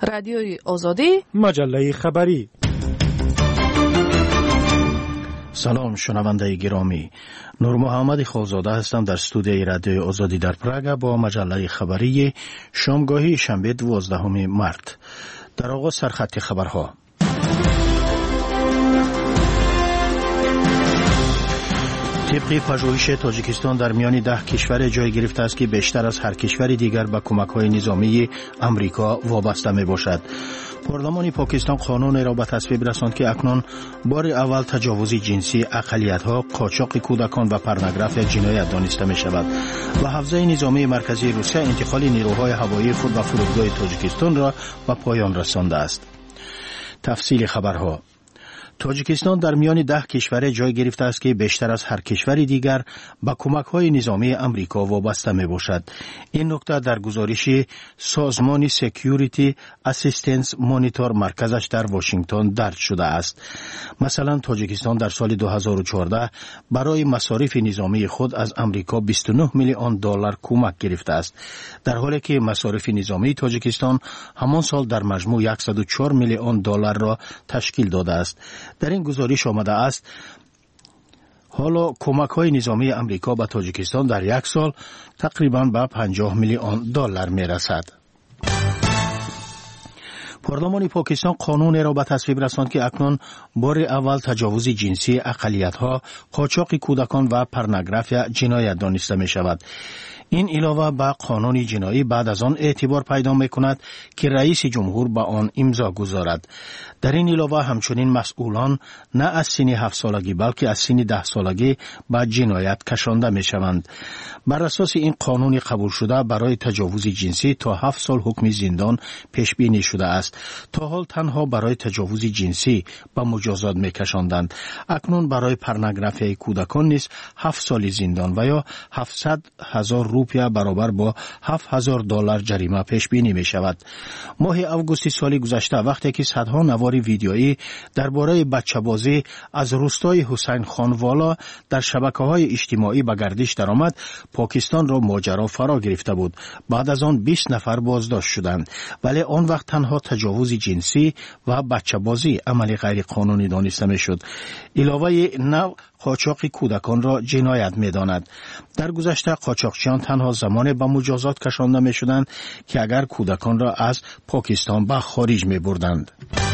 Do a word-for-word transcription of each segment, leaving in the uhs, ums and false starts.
رادیوی آزادی، مجله خبری. سلام شنونده گرامی، نور محمد خوزاده هستم در استودیوی رادیوی آزادی در پراگ با مجله خبری شامگاهی شنبه دوازدهم مارس. در آغاز سرخط خبرها. طبق پژوهش تاجیکستان در میان ده کشور جای گرفته است که بیشتر از هر کشور دیگر به کمک‌های نظامی امریکا وابسته میباشد. پارلمان پاکستان قانون را به تصویب رساند که اکنون بار اول تجاوز جنسی اقلیت‌ها، قاچاق کودکان و پورنوگرافی جنایت دانسته می شود و حوزه نظامی مرکزی روسیه انتقال نیروهای هوایی خود و فرودگاه تاجیکستان را به پایان رسانده است. تفصیل خبرها. تاجیکستان در میان ده کشور جای گرفته است که بیشتر از هر کشور دیگر به کمک‌های نظامی امریکا وابسته میباشد. این نکته در گزارش سازمان سکیوریتی اسیستنس مانیتور مرکزش در واشنگتن درج شده است. مثلا تاجیکستان در سال دو هزار و چهارده برای مصارف نظامی خود از امریکا بیست و نه میلیون دلار کمک گرفته است، در حالی که مصارف نظامی تاجیکستان همان سال در مجموع صد و چهار میلیون دلار را تشکیل داده است. در این گزارش آمده است حالا کمک‌های نظامی امریکا به تاجیکستان در یک سال تقریباً به پنجاه میلیون دلار میرسد. پارلمان پاکستان قانون را به تصویب رساند که اکنون بار اول تجاوز جنسی اقلیت‌ها، قاچاق کودکان و پورنوگرافی جنایت دانسته می شود. این علاوه به قانون جنایی بعد از آن اعتبار پیدا می کند که رئیس جمهور به آن امضا گذارد. در این علاوه همچنین مسئولان نه از سن هفت سالگی بلکه از سن ده سالگی به جنایت کشانده می شوند. بر اساس این قانون قبول شده برای تجاوز جنسی تا هفت سال حکم زندان پیش بینی شده است. تا حال تنها برای تجاوز جنسی به مجازات می کشاندند. اکنون برای پورنوگرافی کودکان نیز هفت سال زندان و یا هفتصد هزار روپیه برابر با هفت هزار دلار جریمه پیش بینی می شود. ماه اوگوست سال گذشته وقتی که صدها نوار ویدیویی درباره بچه بازی از روستای حسین خان والا در شبکه‌های اجتماعی به گردش درآمد، پاکستان را ماجرا فرا گرفته بود. بعد از آن بیست نفر بازداشت شدند، ولی آن وقت تنها تجاوز جنسی و بچه بازی عمل غیر قانونی دانسته می شد. علاوه نوع قاچاق کودکان را جنایت می داند. در گذشته قاچاقچیان تنها زمان به مجازات کشانده می شدند که اگر کودکان را از پاکستان به خارج می بردند.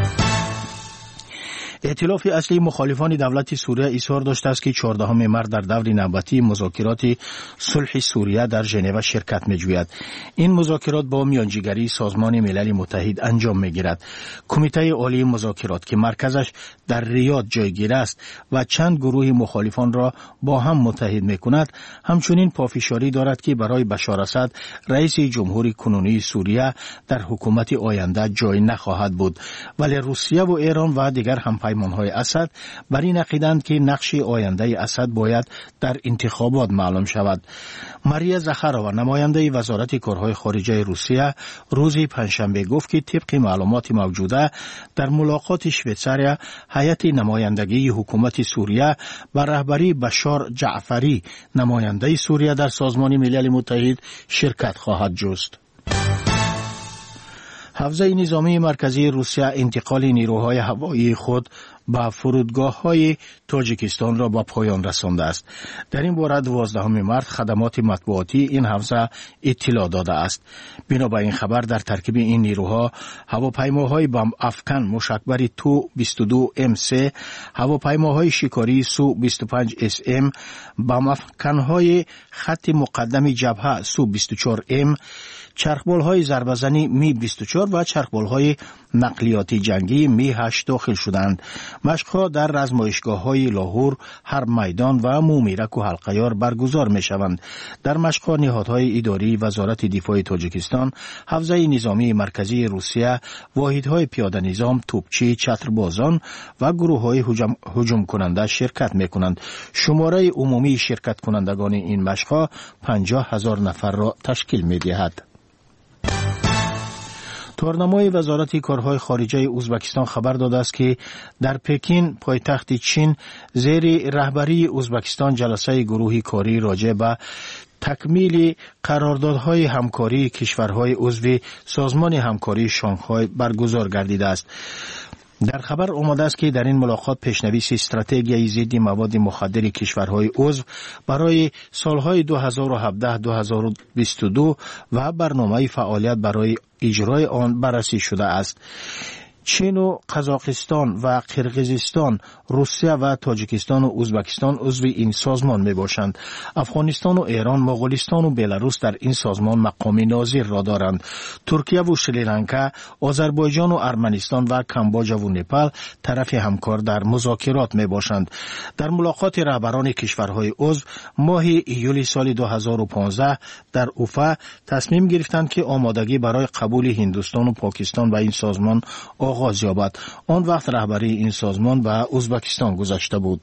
ائتلاف اصلی مخالفان دولت سوریه اصرار داشته است که چهاردهم مارس در دور نوبتی مذاکرات صلح سوریه در ژنو شرکت می‌جوید. این مذاکرات با میانجیگری سازمان ملل متحد انجام می‌گیرد. کمیته عالی مذاکرات که مرکزش در ریاض جایگیر است و چند گروه مخالفان را با هم متحد می‌کند، همچنین پافشاری دارد که برای بشار اسد رئیس جمهوری کنونی سوریه در حکومت آینده جای نخواهد بود، ولی روسیه و ایران و دیگر هم پیمانهای اسد بر این عقیدند که نقش آینده اسد باید در انتخابات معلوم شود. ماریا زخارova نماینده وزارت کارهای خارجه روسیه روز پنجشنبه گفت که طبق معلومات موجوده در ملاقات شویتزاریا هیئت نمایندگی حکومت سوریه و رهبری بشار جعفری نماینده سوریه در سازمان ملل متحد شرکت خواهد جست. حوزه نظامی مرکزی روسیه انتقال نیروهای هوایی خود به فرودگاه‌های تاجیکستان را به پایان رسانده است. در این باره دوازدهم مارس خدمات مطبوعاتی این حوزه اطلاع داده است. بنابر این خبر در ترکیب این نیروها هواپیماهای بمب افکن مشکبر تو بیست و دو ام سه، هواپیماهای شکاری سو بیست و پنج اس ام، بمب افکن‌های خط مقدم جبهه سو بیست و چهار ام، چرخبال‌های ضربه‌زنی می بیست و چهار و چرخبال‌های نقلیاتی جنگی می هشت داخل شدند. مشق‌ها در آزمایشگاه‌های لاهور، هر میدان و مومیرک و حلقیار برگزار می‌شوند. در مشق‌ها نهادهای اداری وزارت دفاع تاجیکستان، حوزه نظامی مرکزی روسیه، واحدهای پیاده نظام، توپچی، چتربازان و گروه‌های هجوم, هجوم کننده شرکت می‌کنند. شماره عمومی شرکت کنندگان این مشق‌ها پنجاه هزار نفر را تشکیل می‌دهد. تورنمای وزارت کارهای خارجه ازبکستان خبر داده است که در پکین پایتخت چین زیر رهبری ازبکستان جلسه گروهی کاری راجع به تکمیل قراردادهای همکاری کشورهای عضو سازمان همکاری شانگهای برگزار گردیده است. در خبر آمده است که در این ملاقات پیشنویس استراتژی ضد مواد مخدر کشورهای عضو برای سالهای دو هزار و هفده تا دو هزار و بیست و دو و برنامه فعالیت برای اجرای آن بررسی شده است. چین و قزاقستان و قرقیزستان، روسیه و تاجیکستان و ازبکستان عضو این سازمان می باشند. افغانستان و ایران، مغولستان و بلاروس در این سازمان مقام ناظر را دارند. ترکیه و شریلانکا، آذربایجان و ارمنستان و کامبوجا و نپال طرف همکار در مذاکرات می باشند. در ملاقات رهبران کشورهای عضو ماه ایول سال دو هزار و پانزده در اوفا تصمیم گرفتند که آمادگی برای قبول هندوستان و پاکستان و این سازمان آغاز یابد. آن وقت رهبری این سازمان به ازبکستان گذشته بود.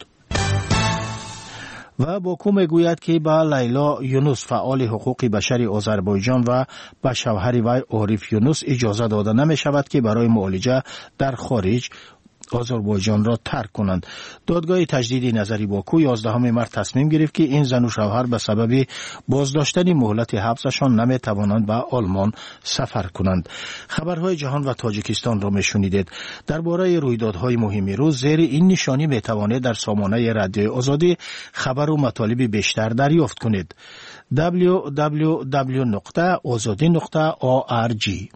و باکو میگوید که با لیلا یونس فعال حقوق بشری آذربایجان و به شوهر وی عارف یونس اجازه داده نمی شود که برای معالجه در خارج آذربایجان را ترک کنند. دادگاه تجدید نظری باکو یازدهم مارس تصمیم گرفت که این زن و شوهر به سبب بازداشتن مهلت حبسشان نمی توانند به آلمان سفر کنند. خبرهای جهان و تاجیکستان را میشنیدید. درباره رویدادهای مهم روز زیر این نشانی می توانید در سامانه رادیوی آزادی خبر و مطالب بیشتر دریافت کنید. دبلیو دبلیو دبلیو نقطه آزادی نقطه او آر جی.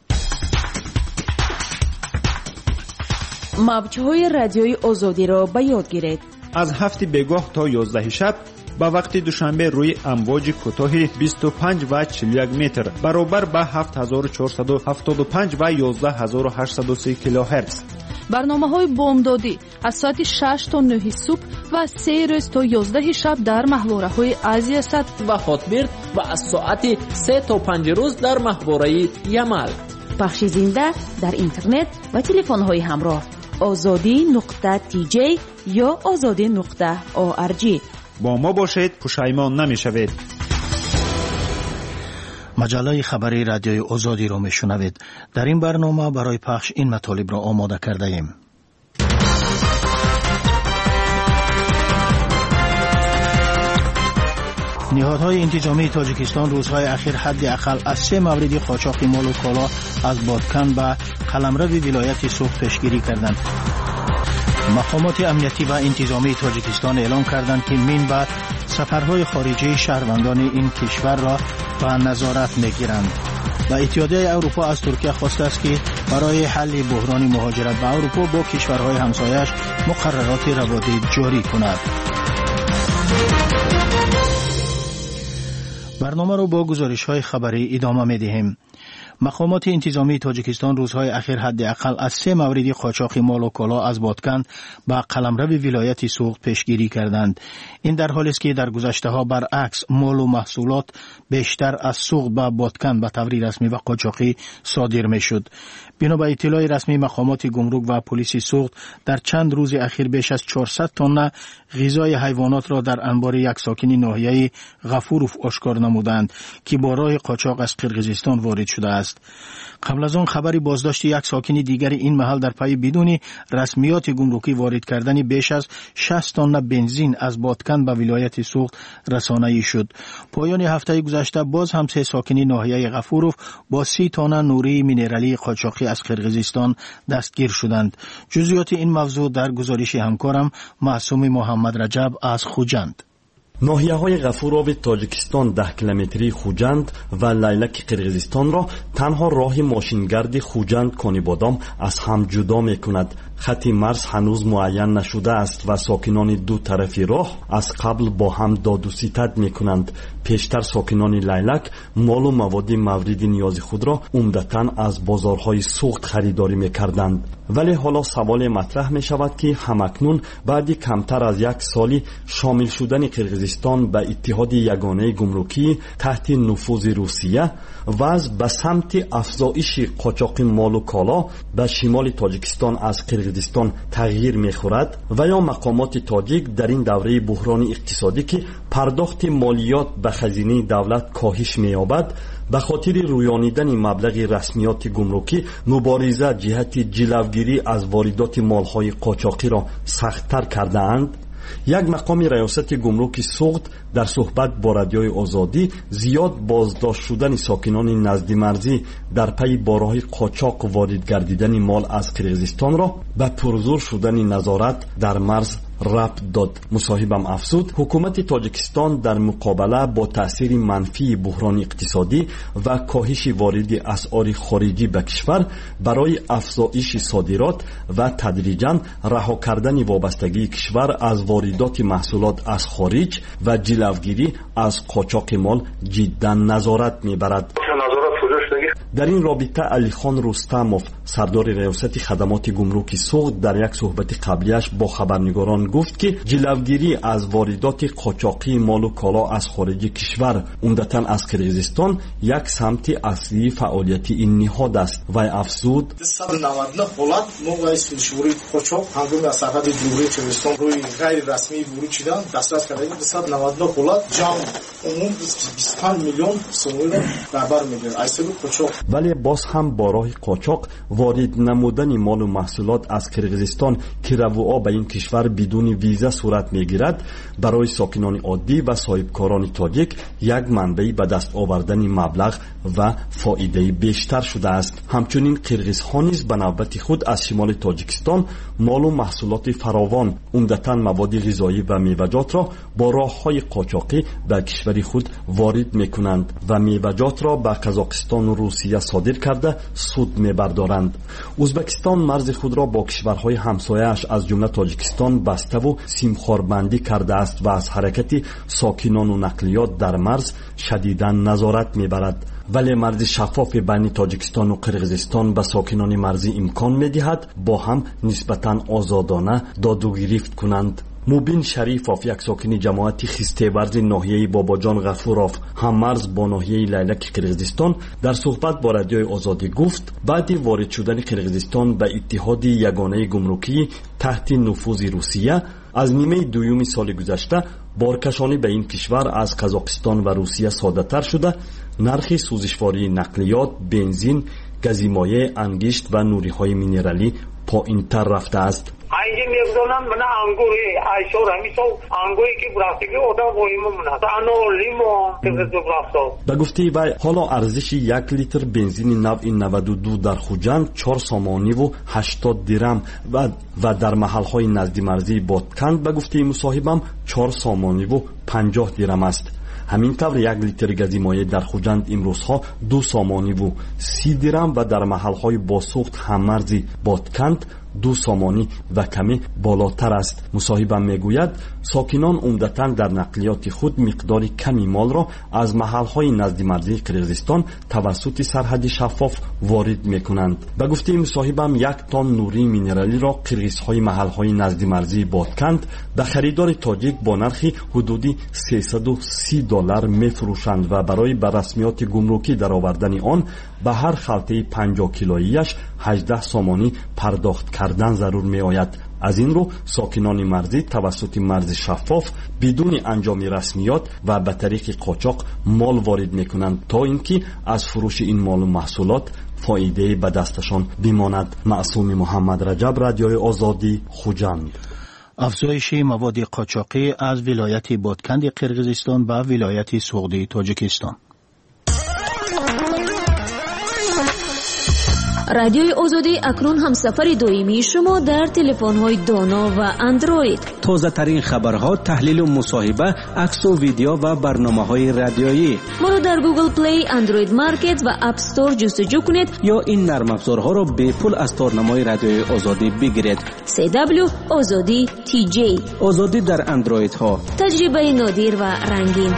موج‌های رادیوی آزادی را به یاد گیرید. از هفت بگاه تا یازده شب با وقت دوشنبه روی امواج کوتاه بیست و پنج و چهل و یک متر برابر با هفت هزار و چهارصد و هفتاد و پنج و یازده هزار و هشتصد و سه کیلوهرتز. برنامه‌های بامدادی از ساعت شش تا نه صبح و سه روز تا یازده شب در محوره‌های آسیا صد و هاتبرد و از ساعت سه تا پنج روز در محوره یمل. پخش زنده در اینترنت و تلفن‌های همراه آزادی نقطه تی جی یا آزادی نقطه او آر جی. با ما باشید، پشیمان نمی‌شوید. مجله خبری رادیوی آزادی را میشنوید. در این برنامه برای پخش این مطالب را آماده کرده ایم. نهادهای انتظامی تاجیکستان روزهای اخیر حداقل از سه مورد قاچاق مال و کالا از بادکن به قلمرو ولایت سوخت پیشگیری کردند. مقامات امنیتی و انتظامی تاجیکستان اعلام کردند که من بعد سفرهای خارجی شهروندان این کشور را به نظارت میگیرند. و اتحادیه اروپا از ترکیه خواسته است که برای حل بحران مهاجرت به اروپا با کشورهای همسایه‌اش مقررات روابط جاری کند. برنامه رو با گزارش‌های خبری ادامه می‌دهیم. مقامات انتظامی تاجیکستان روزهای اخیر حداقل از سه مورد قاچاق مال و کالا از بادکن به قلمرو ولایت سوخت پیشگیری کردند. این در حالی است که در گذشته‌ها برعکس مال و محصولات بیشتر از سوخت به بادکن به طور رسمی و قاچاقی صادر می‌شد. بنا به اطلاع رسمی مقامات گمرک و پلیس سوخت در چند روز اخیر بیش از چهارصد تن غذای حیوانات را در انبار یک ساکن ناحیه غفوروف آشکار نمودند که با راه قاچاق از قرقیزستان وارد شده است. قبل از آن خبری بازداشت یک ساکن دیگر این محل در پی بدون رسمیات گمرکی وارد کردن بیش از شصت تن بنزین از بادکن به ولایت سوخت رسانه‌ای شد. پایان هفته گذشته باز هم سه ساکن ناحیه غفوروف با سی تن نوری مینرالی قاچاقی از قرقیزستان دستگیر شدند. جزئیات این موضوع در گزارش همکارم معصوم محمد رجب از خوجند. ناحیه های غفورov تاجیکستان ده کیلومتری خوجند و لیلک قرقیزستان را تنها راه ماشینگرد خوجند کانیبادام از هم جدا می کند. خط مرز هنوز معین نشده است و ساکنان دو طرفی راه از قبل با هم داد و ستد می کنند. پیشتر ساکنان لیلک مال و مواد مورد نیاز خود را عمدتاً از بازارهای سوخت خریداری می کردند. ولی حالا سوال مطرح می شود که همکنون بعد کمتر از یک سالی شامل شدن قرقیزستان به اتحاد یگانه گمرکی تحت نفوذ روسیه وضع به سمت افزایش قاچاق مال و کالا به شمال تاجیکستان از قرقیزستان تغییر می خورد و یا مقامات تاجیک در این دوره بحران اقتصادی که پرداخت مالیات به خزینه دولت کاهش می یابد به خاطر رویانیدن مبلغ رسمیات گمرکی مبارزه جهت جلوگیری از واردات مالهای قاچاقی را سخت‌تر کرده اند. یک مقام ریاست گمرک سوخت در صحبت با رادیوی آزادی زیاد بازداشت شدن ساکنان نزد مرزی در پی بارهای قاچاق وارد گردیدن مال از قرقیزستان را به پرزور شدن نظارت در مرز ربط داد. مصاحبم افزود حکومت تاجیکستان در مقابله با تأثیر منفی بحران اقتصادی و کاهش وارد اسعار خارجی به کشور برای افزایش صادرات و تدریجاً رها کردن وابستگی کشور از واردات محصولات از خارج و جلوگیری از قاچاق مال جداً نظارت می‌برد. در این رابطه علیخان رستموف سردار ریاست خدمات گمرک سوخت در یک صحبت قبلیش با خبرنگاران گفت که جلوگیری از واردات قاچاقی مال و کالا از خارج کشور عمدتاً از قرقیزستان یک سمت اصلی فعالیت این نهاد است و افزود صد و نود و نه حالت موقع سوشوری قاچاق هنگام از سرحد جمهوری قرقیزستان روی غیر رسمی ورود شدن دسترس کردیم. صد و نود و نه حالت جمع عموم بیست و پنج میلیون سومی را برابر میگیرد. ایسه قاچاق ولی باز هم با راه قاچاق وارد نمودن مال و محصولات از قرقیزستان که رفوعا به این کشور بدون ویزا صورت میگیرد برای ساکنان عادی و صاحبکاران تاجیک یک منبع به دست آوردن مبلغ و فایده بیشتر شده است. همچنین قرقیزها نیز به نوبت خود از شمال تاجیکستان مال و محصولات فراوان عمدتاً مواد غذایی و میوه‌جات را با راه‌های قاچاقی به کشور خود وارد میکنند و میوه‌جات را به قزاقستان و روسیه صادر کرده سود میبردارند. ازبکستان مرز خود را با کشورهای همسایه‌اش از جمله تاجیکستان بسته و سیمخواربندی کرده است و از حرکت ساکنان و نقلیات در مرز شدیداً نظارت میبرد. ولی مرز شفاف بین تاجیکستان و قرقیزستان به ساکنان مرزی امکان میدهد با هم نسبتاً آزادانه داد و گرفت کنند. موبین شریفوف یک ساکن جماعت خیسته‌ورز ناحیه باباجان غفوروف هم مرز با ناحیه لیلک قرقیزستان در صحبت با رادیوی آزادی گفت بعد وارد شدن قرقیزستان به اتحاد یگانه گمرکی تحت نفوذ روسیه از نیمه دوم سال گذشته بارکشانی به این کشور از قزاقستان و روسیه ساده‌تر شده. نرخ سوزشواری نقلیات، بنزین، گاز مایع، انگشت و نوری‌های مینرالی پایین‌تر رفته است. اینجا میگذارن من انگوری ایشور همیشه انگوری که برفتگی اودا وایمون است آنو لیمو که برفت. به گفته وی حالا ارزش یک لیتر بنزین نو نود و دو در خوجند چهار سامانی و هشتاد درم و و در محل‌های نزد مرزی بادکند به گفته مصاحبم چهار سامانی و پنجاه درم است. همین طور یک لیتر گاز مایع در خوجند امروزها دو سامانی و سی درم و در محل‌های باسوخت هممرزی بادکند دو سامانی و کمی بالاتر است. مصاحبم میگوید ساکنان عمدتاً در نقلیات خود مقدار کمی مال را از محل‌های نزد مرزی قرقیزستان توسط سرحد شفاف وارد میکنند. به گفته مصاحبم یک تن نوری مینرالی را قرقیزهای محل‌های نزد مرزی بادکند به خریدار تاجیک با نرخ حدودی سیصد و سی دلار میفروشند و برای به رسمیات گمرکی درآوردن آن به هر خلطه پنجاه کیلوییش هجده سامانی پرداخت کردن ضرور می آید. از این رو ساکنان مرزی توسط مرز شفاف بدون انجام رسمیات و به طریق قاچاق مال وارد می کنند تا اینکه از فروش این مال و محصولات فایده به دستشان بماند. معصوم محمد رجب، رادیوی آزادی، خوجند. افزایش مواد قاچاقی از ولایت بادکند قرقیزستان به ولایت سوغدی تاجیکستان. رادیوی آزادی اکنون هم سفر دائمی شما در تلفن‌های دانا و اندروید. تازه ترین خبرها، تحلیل و مصاحبه، عکس و ویدیو و برنامه‌های رادیویی. ما را در گوگل پلی، اندروید مارکت و اپ استور جستجو کنید یا این نرم افزارها را به پول از تارنمای رادیوی آزادی بگیرید. سی دبلیو آزادی تی جی. آزادی در اندروید ها. تجربه نادر و رنگین.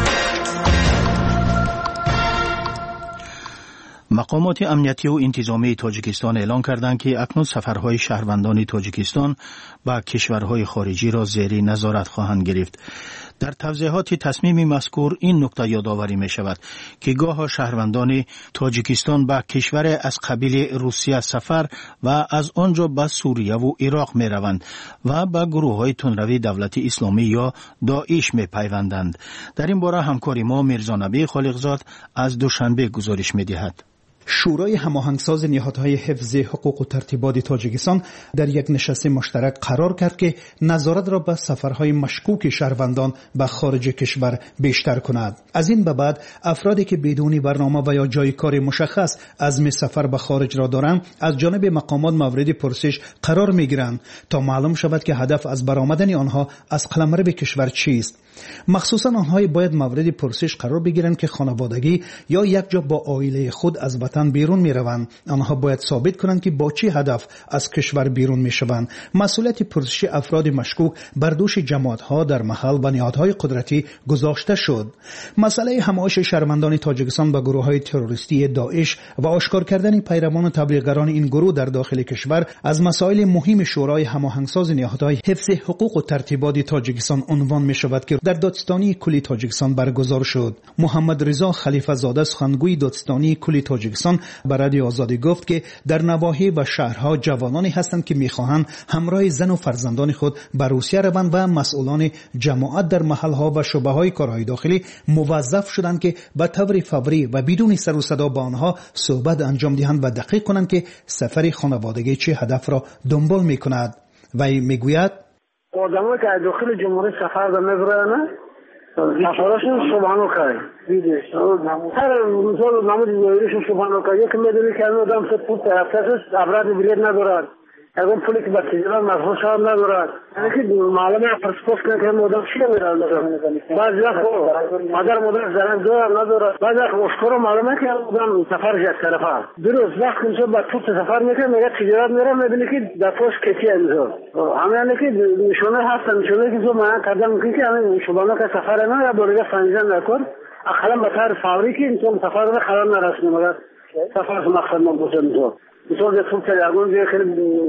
مقامات امنیتی و انتظامی تاجیکستان اعلام کردند که اکنون سفرهای شهروندان تاجیکستان به کشورهای خارجی را زیر نظارت خواهند گرفت. در توضیحات تصمیم مذکور این نکته یادآوری می شود که گاه شهروندان تاجیکستان به کشور از قبیل روسیه سفر و از آنجا به سوریه و عراق می روند و به گروه های تندروی دولت اسلامی یا داعش می پیوندند. در این باره همکار ما میرزا نبی خالقزاد از دوشنبه گزارش می دهد. شورای هماهنگساز نهادهای حفظ حقوق و ترتیبات تاجیکستان در یک نشست مشترک قرار کرد که نظارت را به سفرهای مشکوک شهروندان به خارج کشور بیشتر کند. از این به بعد افرادی که بدون برنامه و یا جای کار مشخص عزم سفر به خارج را دارند از جانب مقامات مورد پرسش قرار می‌گیرند تا معلوم شود که هدف از برآمدن آنها از قلمرو کشور چیست. مخصوصا آنها باید مورد پرسش قرار بگیرند که خانوادگی یا یک جا با عائله خود از وطن بیرون میروند. آنها باید ثابت کنند که با چه هدف از کشور بیرون میشوند. مسئولیت پرسش افراد مشکوک بر دوش جماعت‌ها در محل و نهادهای قدرتی گذاشته شد. مسئله همایش شهروندان تاجیکستان به گروه‌های تروریستی داعش و آشکار کردن پیروان و تبلیغگران این گروه در داخل کشور از مسائل مهم شورای هماهنگساز نهادهای حفظ حقوق و ترتیبات تاجیکستان عنوان می‌شود که در دادستانی کلی تاجیکستان برگزار شد. محمد رضا خلیفه زاده سخنگوی دادستانی کلی تاجیکستان به رادیو آزادی گفت که در نواحی و شهرها جوانانی هستند که می‌خواهند همراه زن و فرزندان خود به روسیه روند و مسئولان جماعت در محلها و شعبه‌های کارهای داخلی موظف شدند که به طور فوری و بدون سر و صدا با آنها صحبت انجام دهند و دقیق کنند که سفر خانوادگی چه هدف را دنبال می‌کند. وی میگوید آدمایی که از داخل جمهوری سفر به میبرن سفرشون شبانو کاری دیدش هر مثال نمود زایریشون شبانو کاری یکی میدونی که این آدم سه پول طرفتش ابراد بریاد ندارد اون پولی که به تجارت مفروش هم ندارد یعنی که معلومه پرسپوس کنه که این آدم چی میرن بعضی وقت مادر مادر زرن دارد ندارد بعضی وقت اشکر معلومه که این آدم سفر یک طرفه درست وقت که با توپ سفر میکنه میگه تجارت میره میبینی که در پوش کسی انزور همه یعنی که نشونه هستن نشونه که تو من کردم میکنی که همین شبانه که سفر نه یا بروگه فنجان نکن اخلا به طور فوری که این سفر رو خلال نرسنه مگر سفر مقصد مبوسه میتون مثلا در طول تلگون دیگه خیلی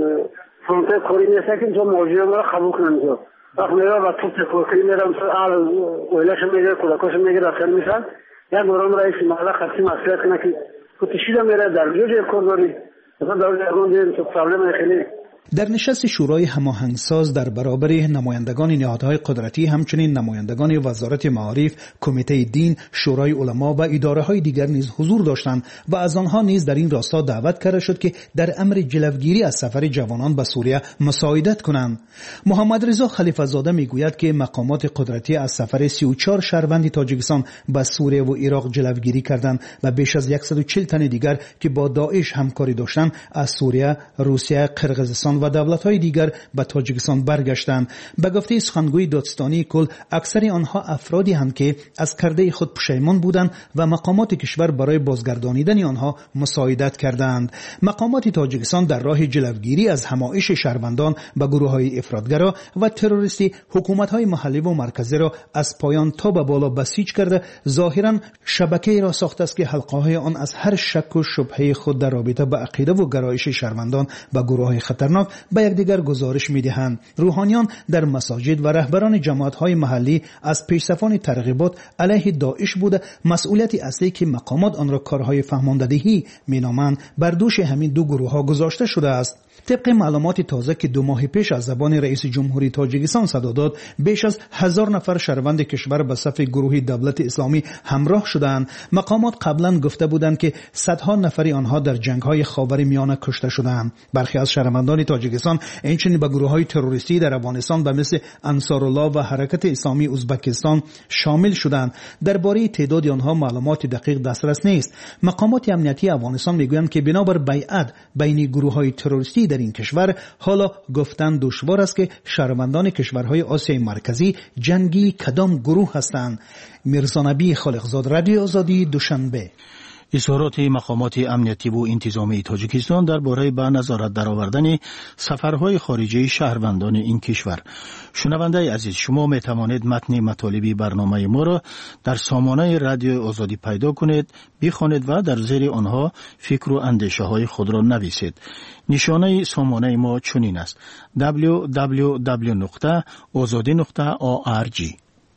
فرانسه کوری نیسته که تو موجوده مرا قبول کنم تو وقت میره و طول تکوری میرم آل اویلش میگه کودکوش میگه داخل میشن یک برام رئیس محله خطی مسئولیت کنه که کتشیده میره در جوجه کرداری مثلا در درگون دیگه تو پرابلم خیلی. در نشست شورای هماهنگساز در برابر نمایندگان نهادهای قدرتی همچنین نمایندگان وزارت معارف، کمیته دین، شورای علما و اداره‌های دیگر نیز حضور داشتند و از آنها نیز در این راستا دعوت کرده شد که در امر جلوگیری از سفر جوانان به سوریه مساعدت کنند. محمد رضا خلیفه زاده میگوید که مقامات قدرتی از سفر سی و چهار شهروند تاجیکستان به سوریه و عراق جلوگیری کردند و بیش از صد و چهل تن دیگر که با داعش همکاری داشتند از سوریه، روسیه، قرقیزستان و دولت‌های دیگر به تاجیکستان برگشتند. به گفته سخنگوی دادستانی کل اکثر آنها افرادی هستند که از کرده خود پشیمان بودند و مقامات کشور برای بازگردانیدن آنها مساعدت کردند. مقامات تاجیکستان در راه جلوگیری از همایش شهروندان به گروه‌های افراطگرا و تروریستی حکومت‌های محلی و مرکزی را از پایان تا به بالا بسیج کرده ظاهراً شبکه‌ای را ساخته است که حلقه‌های آن از هر شک و شبهه خود در رابطه با عقیده و گرایش شهروندان به گروه‌های خطرناک به یکدیگر گزارش می‌دهند. روحانیان در مساجد و رهبران جماعت‌های محلی از پیش‌صفان ترغیبات علیه داعش بوده مسئولیت اصلی که مقامات آن را کارهای فهماندهی می‌نامند بر دوش همین دو گروه‌ها گذاشته شده است. طبق معلومات تازه که دو ماه پیش از زبان رئیس جمهوری تاجیکستان صدا داد، بیش از هزار نفر شهروند کشور به صف گروه دولت اسلامی همراه شدند. مقامات قبلا گفته بودند که صدها نفری آنها در جنگ‌های خاورمیانه کشته شدند. برخی از شهروندان تاجیکستان اینچنین به گروه‌های تروریستی در افغانستان به مثل انصارالله و حرکت اسلامی ازبکستان شامل شدند. درباره تعداد آنها معلومات دقیق دسترس نیست. مقامات امنیتی افغانستان میگویند که بنابر بیعت بین گروه‌های تروریستی در این کشور حالا گفتن دشوار است که شهروندان کشورهای آسیای مرکزی جنگی کدام گروه هستند. میرزا نبی خالقزاد، رادیو آزادی، دوشنبه. اظهارات مقامات امنیتی و انتظامی تاجیکستان درباره به نظارت درآوردن سفرهای خارجی شهروندان این کشور. شنونده عزیز، شما می توانید متن مطالب برنامه ما را در سامانه رادیو آزادی پیدا کنید، بخوانید و در زیر آنها فکر و اندیشه های خود را نویسید. نشانه سامانه ما چنین است: دبلیو دبلیو دبلیو نقطه آزادی نقطه او آر جی.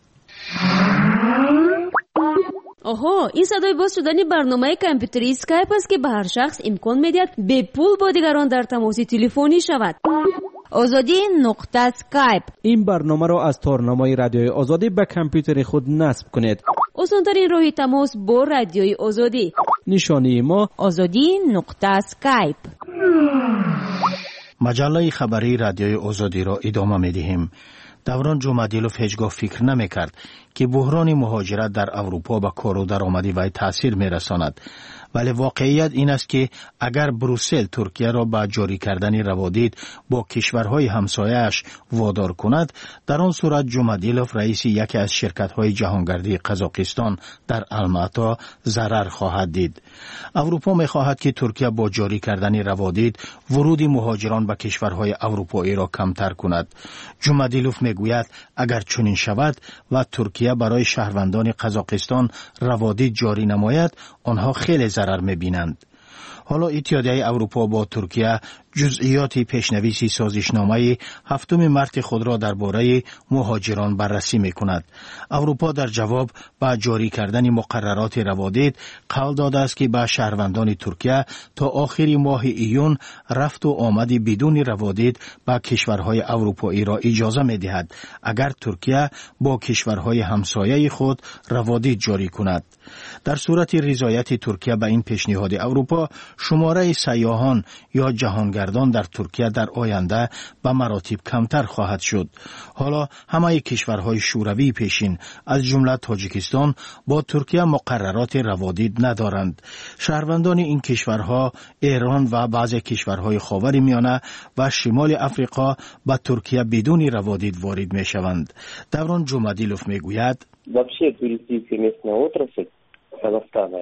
آها، این صدای باز شدن برنامه کامپیوتری اسکایپ است که به هر شخص امکان می‌دهد به پول با دیگران در تماس تلفنی شود. آزادی نقطه اسکایپ. این برنامه را از تارنمای رادیوی آزادی به کامپیوتر خود نصب کنید. آسان‌ترین راه تماس با رادیوی آزادی. نشانی ما آزادی نقطه اسکایپ. مجله خبری رادیوی آزادی را ادامه می دهیم. دوران جمادیلوف هیچگاه فکر نمی کرد که بحران مهاجرت در اروپا به کار و درآمدی وی تاثیر می رساند. ولی واقعیت این است که اگر بروسل ترکیه را به جاری کردن روادید با کشورهای همسایه‌اش وادار کند، در آن صورت جمادیلوف رئیس یکی از شرکت‌های جهانگردی قزاقستان در الماتا ضرر خواهد دید. اروپا می‌خواهد که ترکیه با جاری کردن روادید ورود مهاجران به کشورهای اروپایی را کمتر کند. جمادیلوف میگوید اگر چنین شود و ترکیه برای شهروندان قزاقستان روادید جاری نماید، آنها خیلی ضرر می‌بینند. حالا اتحادیه اروپا با ترکیه جزئیات پیشنویس سازشنامه هفتم مارس خود را درباره مهاجران بررسی می‌کند. اروپا در جواب به جاری کردن مقررات روادید قول داده است که به شهروندان ترکیه تا آخر ماه ایون رفت و آمد بدون روادید به کشورهای اروپایی را اجازه می‌دهد اگر ترکیه با کشورهای همسایه خود روادید جاری کند. در صورت رضایت ترکیه به این پیشنهاد اروپا، شماره سیاحان یا جهانگردان در ترکیه در آینده به مراتب کمتر خواهد شد. حالا همه کشورهای شوروی پیشین از جمله تاجیکستان با ترکیه مقررات روادید ندارند. شهروندان این کشورها ایران و بعضی کشورهای خاورمیانه و شمال افریقا به ترکیه بدون روادید وارد می شوند. دوران جمادیلوف می گوید вообще туристическая местная отрасль Казахстана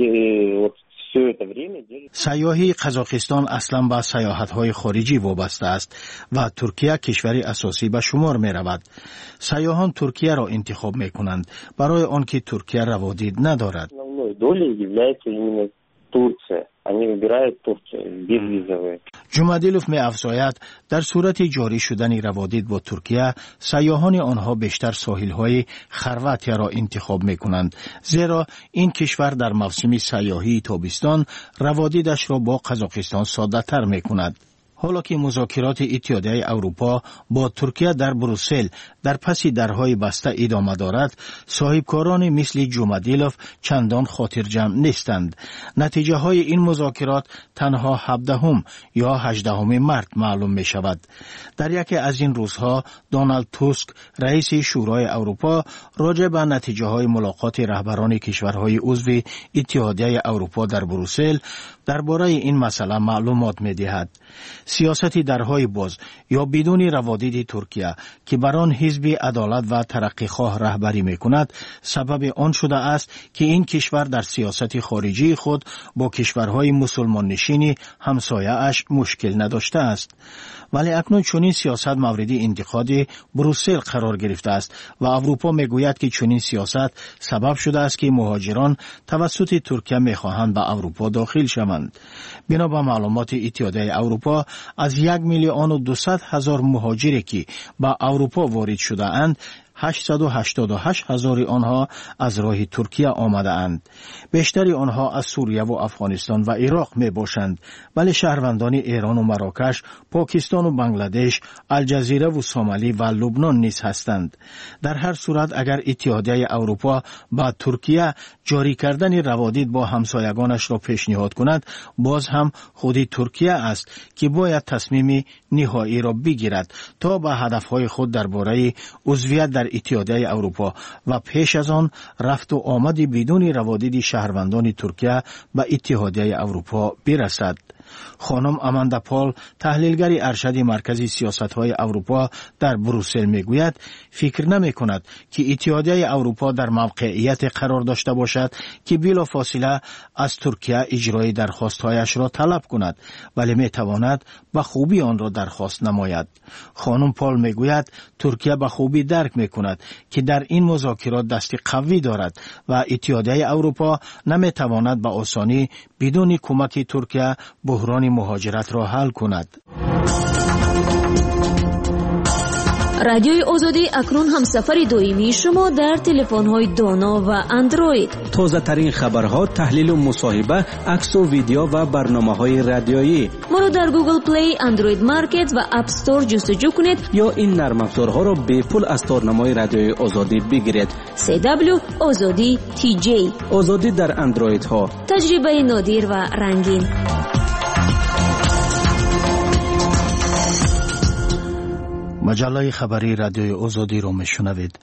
и вот все это время سیاحی قزاقستان اصلا به سیاحت‌های خارجی وابسته است و ترکیه کشوری اساسی به شمار می رود. سیاحان ترکیه را انتخاب می کنند برای آنکه ترکیه روادید ندارد. долей является именно Турция. Они выбирают Турцию безвизовую. جمادیلوف می افزاید در صورت جاری شدن روادید با ترکیه، سیاحان آنها بیشتر ساحل‌های خرواتیا را انتخاب می کنند، زیرا این کشور در موسم سیاحی تابستان روادیدش را با قزاقستان ساده تر می کند. حالا که مذاکرات اتحادیه اروپا با ترکیه در بروسل در پس درهای بسته ادامه دارد، صاحبکاران مثل جمادیلوف چندان خاطر جمع نیستند. نتیجه های این مذاکرات تنها هفدهم یا هجدهم مارس معلوم می شود. در یکی از این روزها دونالد توسک رئیس شورای اروپا راجع به نتیجه های ملاقات رهبران کشورهای عضو اتحادیه اروپا در بروسل درباره این مسئله معلومات می دهد. سیاست درهای باز یا بدون روادید ترکیه که بر آن حزب عدالت و ترقیخواه رهبری می کند سبب آن شده است که این کشور در سیاست خارجی خود با کشورهای مسلمان نشین همسایه اش مشکل نداشته است. ولی اکنون چنین سیاست مورد انتقاد بروسل قرار گرفته است و اروپا می گوید که چنین سیاست سبب شده است که مهاجران توسط ترکیه می خواهند به اروپا داخل شوند. بنا به معلومات اتحادیه اروپا از یک میلیون و دویست هزار مهاجری که به اروپا وارد شده اند، هشتصد و هشتاد و هشت هزار آنها از راه ترکیه آمده اند. بیشتری آنها از سوریه و افغانستان و عراق می باشند، ولی شهروندان ایران و مراکش، پاکستان و بنگلادش، الجزیره و سومالی و لبنان نیز هستند. در هر صورت اگر اتحادیه اروپا با ترکیه جاری کردن روادید با همسایگانش را پیشنهاد کند، باز هم خود ترکیه است که باید تصمیم نهایی را بگیرد تا به هدفهای خود درباره عضویت در اتحادیه اروپا و پیش از آن رفت و آمد بدون روادید شهروندان ترکیه به اتحادیه اروپا برسد. خانم اماندا پال، تحلیلگر ارشد مرکزی سیاست‌های اروپا در بروسل میگوید فکر نمی‌کند که اتحادیه اروپا در موقعیت قرار داشته باشد که بلافاصله از ترکیه اجرای درخواست‌هایش را طلب کند، ولی می‌تواند به خوبی آن را درخواست نماید. خانم پال میگوید ترکیه به خوبی درک می‌کند که در این مذاکرات دست قوی دارد و اتحادیه اروپا نمی‌تواند به آسانی بدون کمک ترکیه بحران مهاجرت را حل کند. رادیوی آزادی اکنون همسفر دائمی شما در تلفن‌های دانا و اندروید. تازه ترین خبرها، تحلیل و مصاحبه، عکس و ویدیو و برنامه‌های رادیویی. ما را در گوگل پلی، اندروید مارکت و اپ استور جستجو کنید یا این نرم افزارها را به پول از تارنمای رادیوی آزادی بگیرید. سی دبلیو آزادی تی جی. آزادی در اندروید ها. تجربه نادر و رنگین. مجله خبری رادیوی آزادی را میشنوید.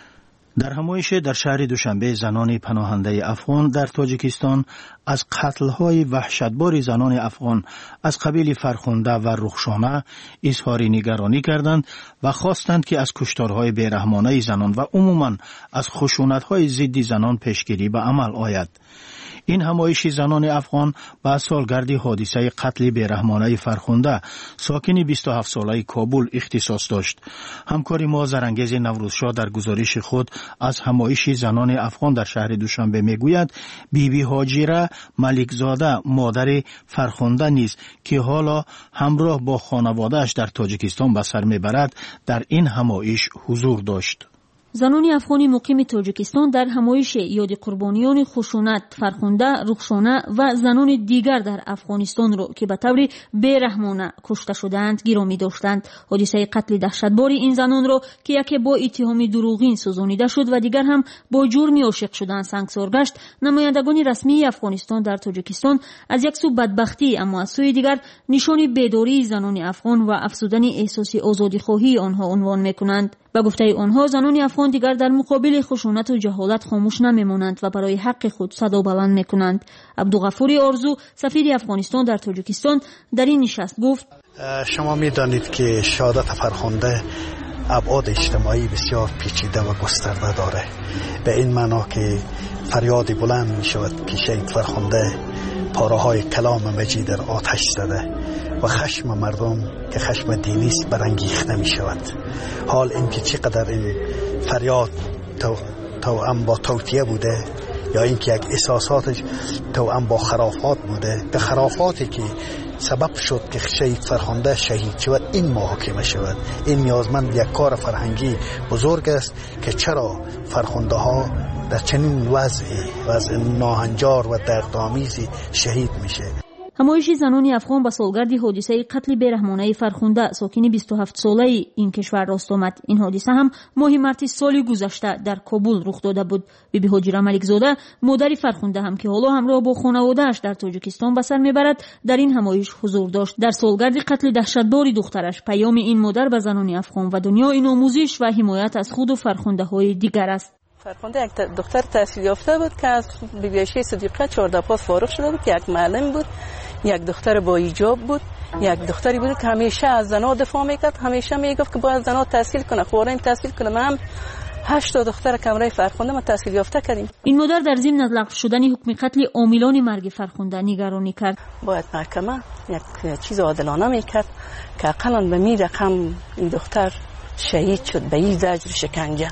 در همایش در شهر دوشنبه زنان پناهنده افغان در تاجیکستان از قتل‌های وحشتبار زنان افغان از قبیل فرخنده و رخشانه اظهار نگرانی کردند و خواستند که از کشتارهای بیرحمانه زنان و عموماً از خشونت‌های ضد زنان پیشگیری به عمل آید. این همایش زنان افغان با سالگرد حادثه قتل بیرحمانه فرخنده ساکن بیست و هفت ساله کابل اختصاص داشت. همکار ما زرانگیز نوروزشاه در گزارش خود از همایش زنان افغان در شهر دوشنبه میگوید بی بی هاجره ملکزاده مادر فرخنده نیز که حالا همراه با خانواده‌اش در تاجیکستان به سر میبرد در این همایش حضور داشت. زنان افغانی مقیم تاجیکستان در همایش یاد قربانیان خشونت فرخنده، رخشانه و زنان دیگر در افغانستان را که به طور بیرحمانه کشته شدند گرامی داشتند. حادثه قتل دهشتبار این زنان را که یکی با اتهام دروغین سوزانیده شد و دیگر هم با جرم عاشق شدن سنگسار گشت، نمایندگان رسمی افغانستان در تاجیکستان از یک سو بدبختی اما از سوی دیگر نشان بیداری زنان افغان و افزودن احساس آزادی خواهی آنها عنوان میکنند. با گفته آنها زنان افغان دیگر در مقابل خشونت و جهالت خاموش نمیمانند و برای حق خود صدا بلند میکنند. عبدالغفور آرزو سفیر افغانستان در تاجیکستان در این نشست گفت: شما میدانید که شهادت فرخنده ابعاد اجتماعی بسیار پیچیده و گسترده داره، به این معنا که فریاد بلند می شود که شهید فرخنده پاره های کلام مجید در آتش زده و خشم مردم که خشم دینی است برانگیخته می شود. حال اینکه چقدر این فریاد تو توأم با توطئه بوده یا اینکه یک احساساتش توأم با خرافات بوده، به خرافاتی که سبب شد که شهید فرخنده شهید شود این محاکمه شود. این نیازمند یک کار فرهنگی بزرگ است که چرا فرخنده ها در چنین وضعی وضع ناهنجار و دردآمیزی شهید میشه. همایش زنان افغان با سالگرد حادثه قتل بیرحمانه فرخنده ساکن بیست و هفت ساله این کشور راست آمد. این حادثه هم ماه مارس سال گذشته در کابل رخ داده بود. بی بی هاجره ملکزاده مادر فرخنده هم که حالا همراه با خانواده‌اش در تاجیکستان به سر میبرد در این همایش حضور داشت. در سالگرد قتل دهشتبار دخترش پیام این مادر به زنان افغان و دنیا این آموزش و حمایت از خود و فرخنده‌های دیگر است. فرخنده یک دختر تحصیل یافته بود که از بی بی عایشه صدیقه چهارده پاس فارغ شده بود، یک معلم بود، یک دختر با حجاب بود، یک دختری بود که همیشه از زنها دفاع میکرد، همیشه میگفت که باید زنها تحصیل کنه، خوارین تحصیل کنه. من هم هشت تا دختر کمره فرخنده ما تحصیل یافته کردیم. این مادر در ضمن از لغو شدن حکم قتل عاملان مرگ فرخنده نگرانی کرد. باید محکمه یک چیز عادلانه میکرد که اقلا به می رقم این دختر شهید شد به این زجر شکنجه.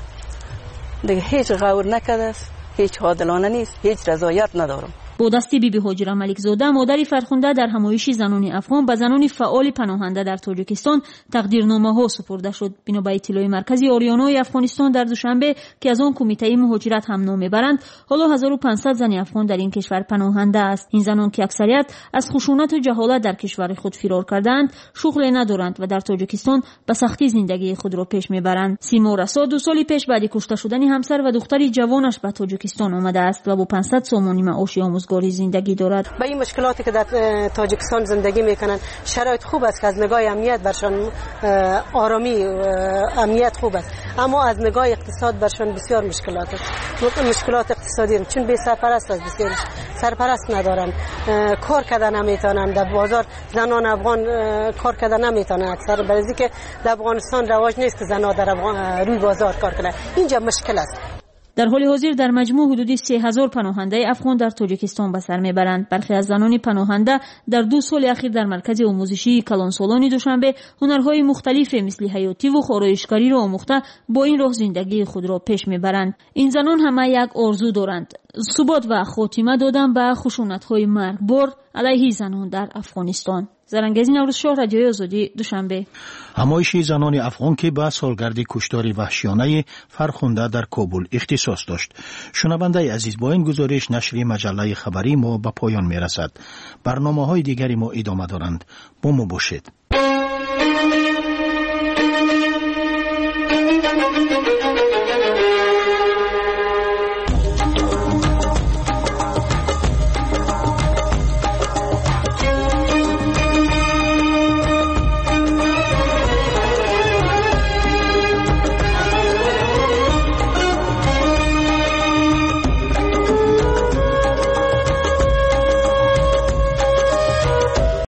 دیگه هیچ غور نکرده است، هیچ عادلانه نیست، هیچ رضایت ندارم. با دست بی بی هاجره ملکزاده مادر فرخنده در همایش زنان افغان به زنان فعال پناهنده در تاجیکستان تقدیرنامه ها سپرده شد. بنا به اطلاع مرکزی آریانا افغانستان در دوشنبه که از آن کمیته مهاجرت هم نام میبرند، حالا هزار و پانصد زن افغان در این کشور پناهنده است. این زنان که اکثریت از خشونت و جهالت در کشور خود فرار کردند، شغل ندارند و در تاجیکستان به سختی زندگی خود را پیش میبرند. سیما رسا دو سال پیش بعد کشته شدن همسر و دختری جوانش به تاجیکستان آمده است و با پانصد سومانی معاش گاری زندگی دارد. با این مشکلاتی که در تاجیکستان زندگی میکنن شرایط خوب است که از نگاه امنیت برشان آرامی امنیت خوب است، اما از نگاه اقتصاد برشان بسیار مشکلات است. مشکلات اقتصادی هم. چون بی سرپرست است، بسیار سرپرست ندارن، کار کردن نمیتونن در بازار. زنان افغان کار کردن نمیتونن اکثر، برای که در افغانستان رواج نیست که زنان در روی بازار کار کنن. اینجا مشکل است. در حال حاضر در مجموع حدود سه هزار پناهنده افغان در تاجیکستان به سر میبرند. برخی از زنان پناهنده در دو سال اخیر در مرکز آموزشی کلانسالان دوشنبه هنرهای مختلف مثل حیاتی و خارایشگری را آموخته با این راه زندگی خود را پیش میبرند. این زنان همه یک آرزو دارند: ثبات و خاتمه دادن به خشونت‌های مرگبار علیه زنان در افغانستان. زرنگزی نوروز شاه، رادیوی آزادی، دوشنبه. همایش زنان افغان که به سالگرد کشتار وحشیانه فرخنده در کابل اختصاص داشت. شنونده عزیز، با این گزارش نشر مجله خبری ما به پایان میرسد. برنامه‌های دیگری ما ادامه دارند. با ما باشید.